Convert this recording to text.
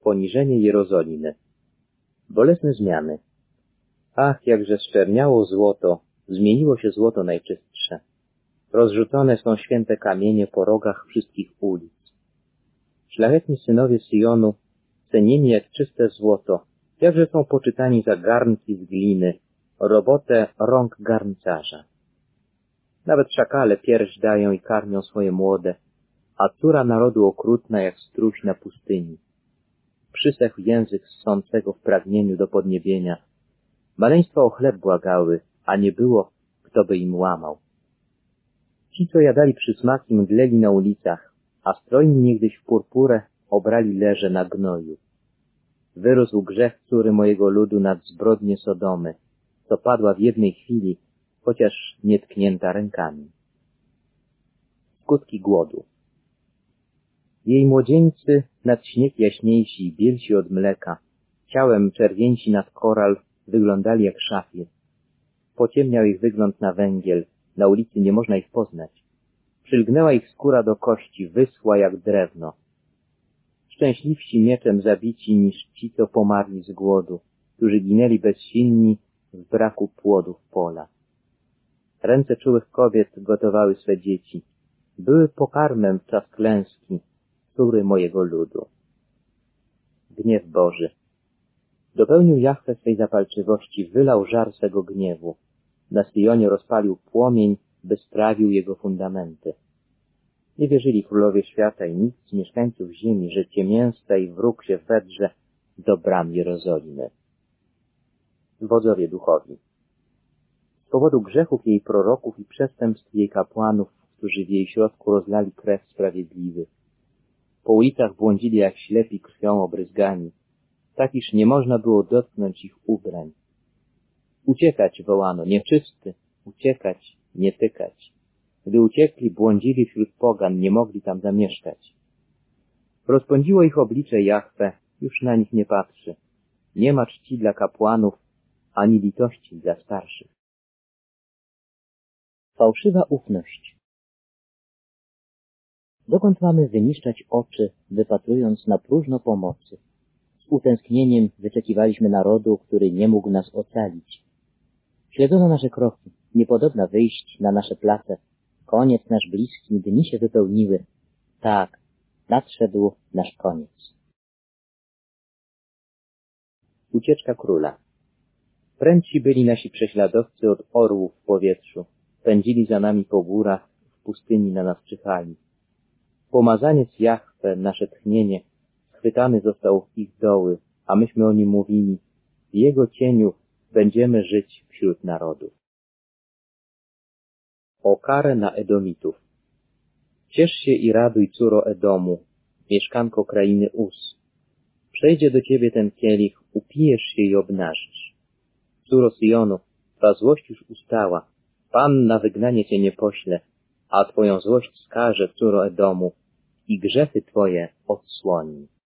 Poniżenie Jerozolimy. Bolesne zmiany. Ach, jakże zczerniało złoto, zmieniło się złoto najczystsze. Rozrzucone są święte kamienie po rogach wszystkich ulic. Szlachetni synowie Syjonu, cenieni jak czyste złoto, jakże są poczytani za garnki z gliny, robotę rąk garncarza. Nawet szakale pierś dają i karmią swoje młode, a córa narodu okrutna jak struś na pustyni. Przysechł język ssącego w pragnieniu do podniebienia. Maleństwa o chleb błagały, a nie było, kto by im łamał. Ci, co jadali przysmaki, mdleli na ulicach, a strojni niegdyś w purpurę obrali leże na gnoju. Wyrósł grzech córy mojego ludu nad zbrodnię Sodomy, co padła w jednej chwili, chociaż nie tknięta rękami. Skutki głodu. Jej młodzieńcy nad śnieg jaśniejsi, bielsi od mleka, ciałem czerwieńsi nad koral, wyglądali jak szafir. Pociemniał ich wygląd na węgiel, na ulicy nie można ich poznać. Przylgnęła ich skóra do kości, wyschła jak drewno. Szczęśliwsi mieczem zabici niż ci, co pomarli z głodu, którzy ginęli bezsilni z braku płodów pola. Ręce czułych kobiet gotowały swe dzieci. Były pokarmem w czas klęski, córy mojego ludu. Gniew Boży. Dopełnił Jahwe swej zapalczywości, wylał żar swego gniewu. Na Syjonie rozpalił płomień, by strawił jego fundamenty. Nie wierzyli królowie świata i nikt z mieszkańców ziemi, że ciemięsta i wróg się wedrze do bram Jerozolimy. Wodzowie duchowi. Z powodu grzechów jej proroków i przestępstw jej kapłanów, którzy w jej środku rozlali krew sprawiedliwych. Po ulicach błądzili jak ślepi krwią obryzgani, tak iż nie można było dotknąć ich ubrań. Uciekać wołano, nieczysty, uciekać, nie tykać. Gdy uciekli, błądzili wśród pogan, nie mogli tam zamieszkać. Rozpędziło ich oblicze Jahwe, już na nich nie patrzy. Nie ma czci dla kapłanów, ani litości dla starszych. Fałszywa ufność. Dokąd mamy wyniszczać oczy, wypatrując na próżno pomocy? Z utęsknieniem wyczekiwaliśmy narodu, który nie mógł nas ocalić. Śledzono nasze kroki, niepodobna wyjść na nasze place. Koniec nasz bliski, dni się wypełniły. Tak, nadszedł nasz koniec. Ucieczka króla. Prędci byli nasi prześladowcy od orłów w powietrzu. Pędzili za nami po górach, w pustyni na nas czyhali. Pomazaniec Jahwe, nasze tchnienie, schwytany został w ich doły, a myśmy o nim mówili. W jego cieniu będziemy żyć wśród narodów. O karę na Edomitów. Ciesz się i raduj, córo Edomu, mieszkanko krainy Uz. Przejdzie do ciebie ten kielich, upijesz się i obnażysz. Córo Syjonu, twa złość już ustała, Pan na wygnanie cię nie pośle, a twoją złość skaże, córo Edomu, i grzechy twoje odsłoni.